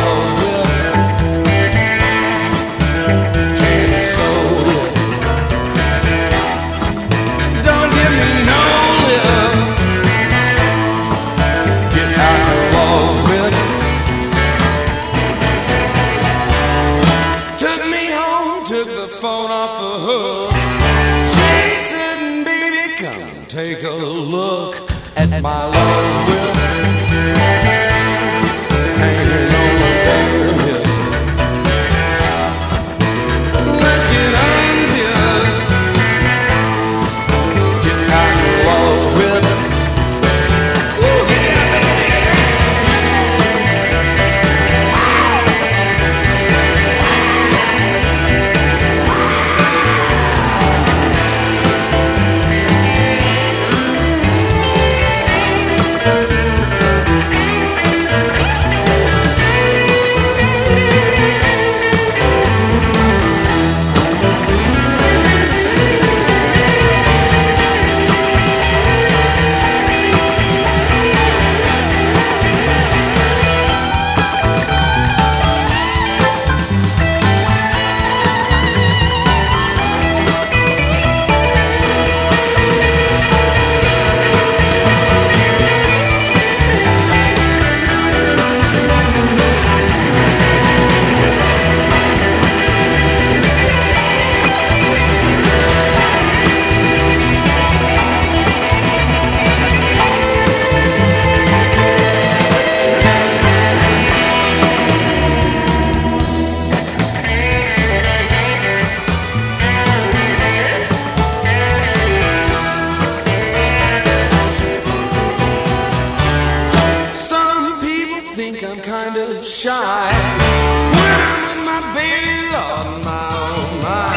love with, and it's so good. Don't give me no love, get out of love with it. Took me home, took the phone off the hook. She said, baby, come take a look at my love will hanging on the bare hill. Let's get unzipped, get out of love with it. Ooh, yeah, baby. Think I'm kind of shy when I'm with my baby, Lord, my oh my.